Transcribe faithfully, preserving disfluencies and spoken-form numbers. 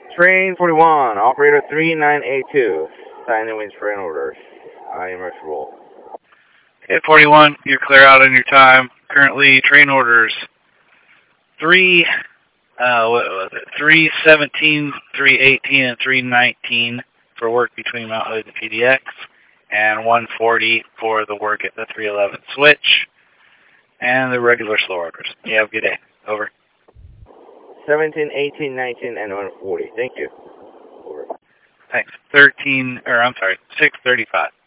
Train forty-one, operator three nine eight two. Sign in with train orders. I am roll. Hit forty-one, you're clear out on your time. Currently, train orders three, uh, what was it? three seventeen, three eighteen, and three nineteen for work between Mount Hood and P D X, and one forty for the work at the three eleven switch, and the regular slow orders. You have a good day. Over. seventeen, eighteen, nineteen, and one forty. Thank you. Over. Thanks. thirteen, or I'm sorry, six thirty-five.